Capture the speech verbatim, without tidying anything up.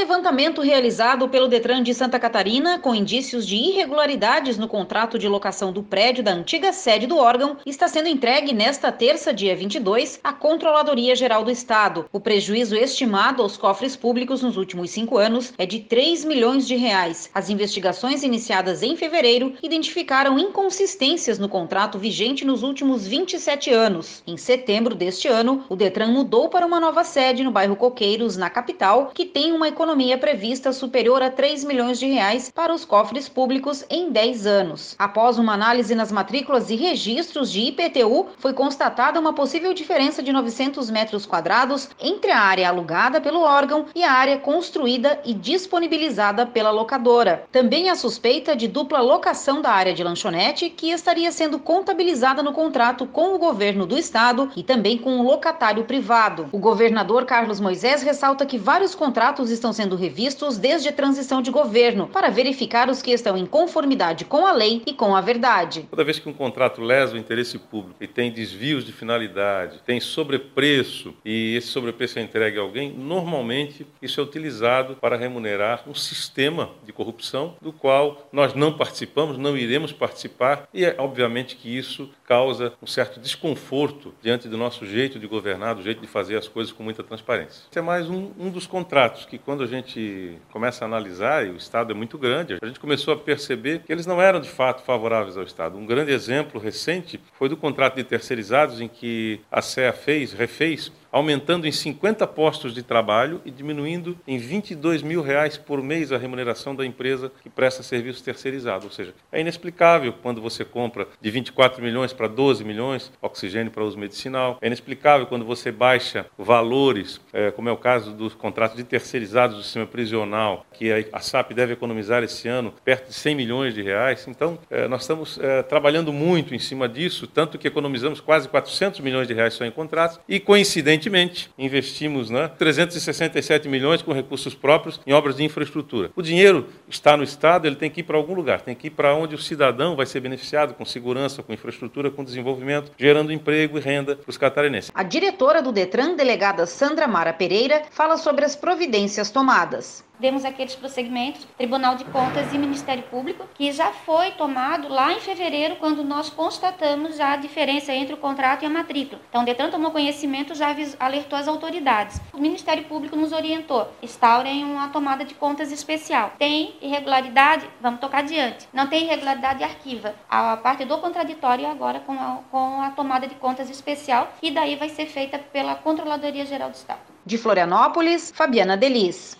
levantamento realizado pelo Detran de Santa Catarina, com indícios de irregularidades no contrato de locação do prédio da antiga sede do órgão, está sendo entregue nesta terça, dia vinte e dois, à Controladoria Geral do Estado. O prejuízo estimado aos cofres públicos nos últimos cinco anos é de três milhões de reais. As investigações iniciadas em fevereiro identificaram inconsistências no contrato vigente nos últimos vinte e sete anos. Em setembro deste ano, o Detran mudou para uma nova sede no bairro Coqueiros, na capital, que tem uma economia prevista superior a três milhões de reais para os cofres públicos em dez anos. Após uma análise nas matrículas e registros de I P T U, foi constatada uma possível diferença de novecentos metros quadrados entre a área alugada pelo órgão e a área construída e disponibilizada pela locadora. Também há suspeita de dupla locação da área de lanchonete, que estaria sendo contabilizada no contrato com o governo do estado e também com o locatário privado. O governador Carlos Moisés ressalta que vários contratos estão sendo revistos desde a transição de governo para verificar os que estão em conformidade com a lei e com a verdade. Toda vez que um contrato lesa o interesse público e tem desvios de finalidade, tem sobrepreço e esse sobrepreço é entregue a alguém, normalmente isso é utilizado para remunerar um sistema de corrupção do qual nós não participamos, não iremos participar e é obviamente que isso causa um certo desconforto diante do nosso jeito de governar, do jeito de fazer as coisas com muita transparência. Esse é mais um, um dos contratos que quando a gente começa a analisar, e o Estado é muito grande, a gente começou a perceber que eles não eram de fato favoráveis ao Estado. Um grande exemplo recente foi do contrato de terceirizados em que a S E A fez, refez, aumentando em cinquenta postos de trabalho e diminuindo em vinte e dois mil reais por mês a remuneração da empresa que presta serviço terceirizado. Ou seja, é inexplicável quando você compra de vinte e quatro milhões para doze milhões, oxigênio para uso medicinal. É inexplicável quando você baixa valores, é, como é o caso dos contratos de terceirizados do sistema prisional, que a S A P deve economizar esse ano perto de cem milhões de reais. Então, é, nós estamos é, trabalhando muito em cima disso, tanto que economizamos quase quatrocentos milhões de reais só em contratos e, coincidentemente, investimos né, trezentos e sessenta e sete milhões com recursos próprios em obras de infraestrutura. O dinheiro está no Estado, ele tem que ir para algum lugar, tem que ir para onde o cidadão vai ser beneficiado com segurança, com infraestrutura, com desenvolvimento, gerando emprego e renda para os catarinenses. A diretora do Detran, delegada Sandra Mara Pereira, fala sobre as providências tomadas. Demos aqueles procedimentos, Tribunal de Contas e Ministério Público, que já foi tomado lá em fevereiro, quando nós constatamos a diferença entre o contrato e a matrícula. Então, o Detran tomou conhecimento, já alertou as autoridades. O Ministério Público nos orientou, instaurem uma tomada de contas especial. Tem irregularidade? Vamos tocar adiante. Não tem irregularidade? Arquiva. A parte do contraditório agora com a, com a tomada de contas especial, e daí vai ser feita pela Controladoria Geral do Estado. De Florianópolis, Fabiana Delis.